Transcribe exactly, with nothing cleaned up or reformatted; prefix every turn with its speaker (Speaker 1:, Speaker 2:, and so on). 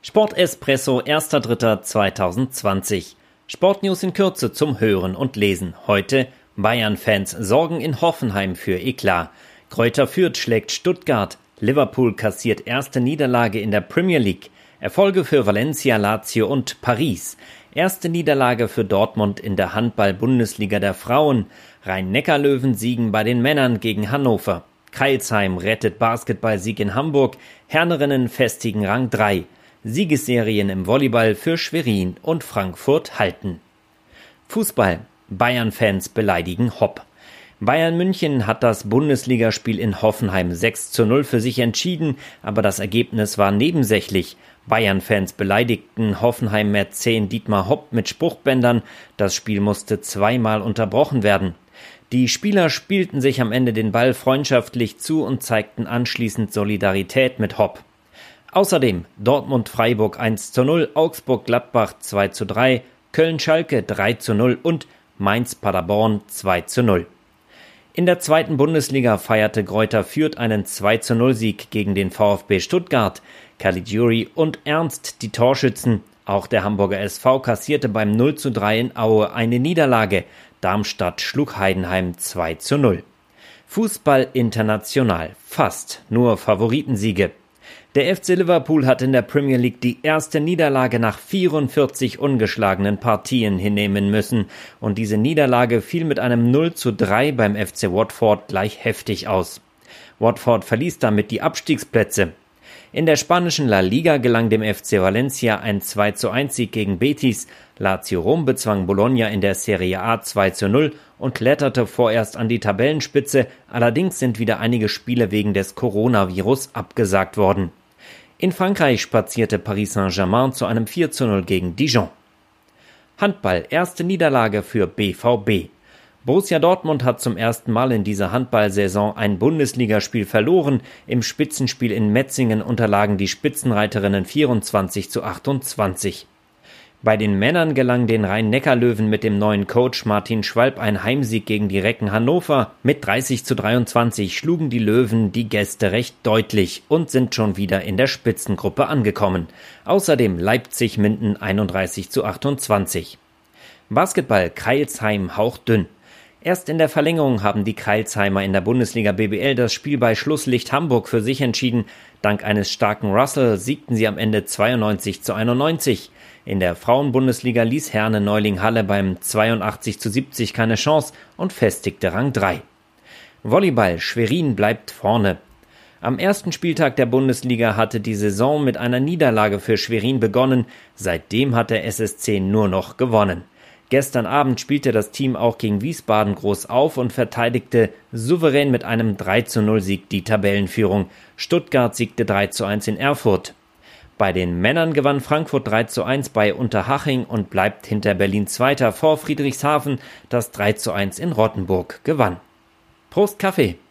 Speaker 1: Sportespresso erster dritter zweitausendzwanzig. Sportnews in Kürze zum Hören und Lesen. Heute: Bayern-Fans sorgen in Hoffenheim für Eklat. Greuther Fürth schlägt Stuttgart. Liverpool kassiert erste Niederlage in der Premier League. Erfolge für Valencia, Lazio und Paris. Erste Niederlage für Dortmund in der Handball-Bundesliga der Frauen. Rhein-Neckar-Löwen siegen bei den Männern gegen Hannover. Crailsheim rettet Basketballsieg in Hamburg. Hernerinnen festigen Rang drei. Siegesserien im Volleyball für Schwerin und Frankfurt halten. Fußball: Bayern-Fans beleidigen Hopp. Bayern München hat das Bundesligaspiel in Hoffenheim sechs zu null für sich entschieden, aber das Ergebnis war nebensächlich. Bayern-Fans beleidigten Hoffenheim-Mäzen Dietmar Hopp mit Spruchbändern. Das Spiel musste zweimal unterbrochen werden. Die Spieler spielten sich am Ende den Ball freundschaftlich zu und zeigten anschließend Solidarität mit Hopp. Außerdem Dortmund-Freiburg eins zu null, Augsburg-Gladbach zwei zu drei, Köln-Schalke drei zu null und Mainz-Paderborn zwei zu null. In der zweiten Bundesliga feierte Greuther Fürth einen zwei zu null Sieg gegen den VfB Stuttgart. Caligiuri und Ernst die Torschützen. Auch der Hamburger S V kassierte beim null zu drei in Aue eine Niederlage. Darmstadt schlug Heidenheim zwei zu null. Fußball international. Fast nur Favoritensiege. Der F C Liverpool hat in der Premier League die erste Niederlage nach vierundvierzig ungeschlagenen Partien hinnehmen müssen. Und diese Niederlage fiel mit einem null zu drei beim F C Watford gleich heftig aus. Watford verließ damit die Abstiegsplätze. In der spanischen La Liga gelang dem F C Valencia ein zwei zu eins Sieg gegen Betis. Lazio Rom bezwang Bologna in der Serie A zwei zu null und kletterte vorerst an die Tabellenspitze. Allerdings sind wieder einige Spiele wegen des Coronavirus abgesagt worden. In Frankreich spazierte Paris Saint-Germain zu einem vier zu null gegen Dijon. Handball: erste Niederlage für B V B. Borussia Dortmund hat zum ersten Mal in dieser Handballsaison ein Bundesligaspiel verloren. Im Spitzenspiel in Metzingen unterlagen die Spitzenreiterinnen vierundzwanzig zu achtundzwanzig. Bei den Männern gelang den Rhein-Neckar-Löwen mit dem neuen Coach Martin Schwalb ein Heimsieg gegen die Recken Hannover. Mit dreißig zu dreiundzwanzig schlugen die Löwen die Gäste recht deutlich und sind schon wieder in der Spitzengruppe angekommen. Außerdem Leipzig-Minden einunddreißig zu achtundzwanzig. Basketball: Crailsheim hauchdünn. Erst in der Verlängerung haben die Crailsheimer in der Bundesliga B B L das Spiel bei Schlusslicht Hamburg für sich entschieden. Dank eines starken Russell siegten sie am Ende zweiundneunzig zu einundneunzig. In der Frauenbundesliga ließ Herne Neuling Halle beim zweiundachtzig zu siebzig keine Chance und festigte Rang drei. Volleyball: Schwerin bleibt vorne. Am ersten Spieltag der Bundesliga hatte die Saison mit einer Niederlage für Schwerin begonnen. Seitdem hat der S S C nur noch gewonnen. Gestern Abend spielte das Team auch gegen Wiesbaden groß auf und verteidigte souverän mit einem drei zu null Sieg die Tabellenführung. Stuttgart siegte drei zu eins in Erfurt. Bei den Männern gewann Frankfurt drei zu eins bei Unterhaching und bleibt hinter Berlin Zweiter vor Friedrichshafen, das drei zu eins in Rottenburg gewann. Prost Kaffee!